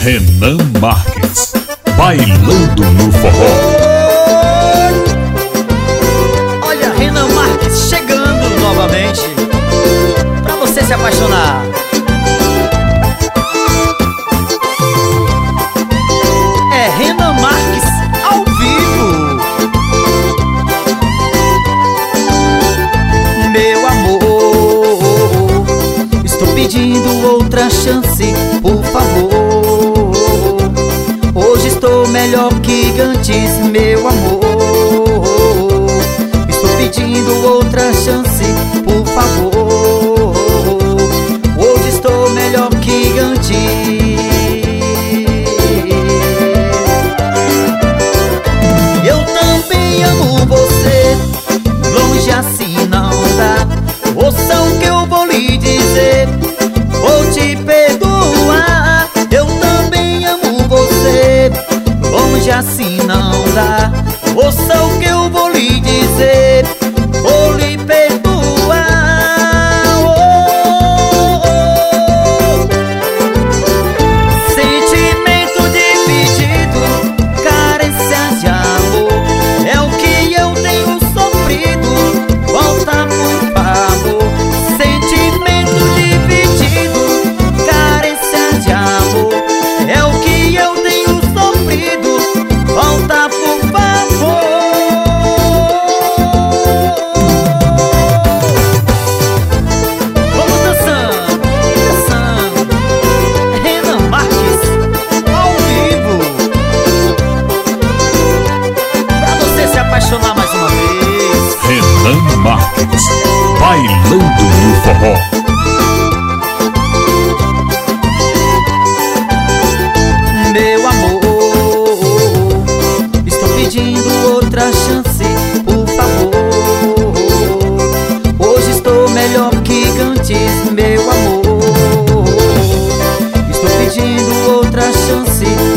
Renan Marques, bailando no forró. Olha, Renan Marques chegando novamente pra você se apaixonar. É Renan Marques ao vivo. Meu amor, estou pedindo outra chance, por favor. Hoje estou melhor que antes, meu amor. Estou pedindo outra chance, por favor. Hoje estou melhor que antes. Eu também amo você, longe assim não dá. Ouça o que eu vou lhe dizer, vou te perdoar. Eu também amo você, longe assim não dá. Ouça o que eu vou lhe dizer, vou lhe perdoar. Sentimento dividido, carência de amor, é o que eu tenho sofrido. Volta por favor. Sentimento dividido, carência de amor, é o que eu tenho sofrido. Volta por favor. Vamos dançando, dançando. Renan Marques ao vivo, pra você se apaixonar mais uma vez. Renan Marques, bailando no forró. Meu amor, estou pedindo outra chance, por favor. Hoje estou melhor que antes, meu amor. Estou pedindo outra chance,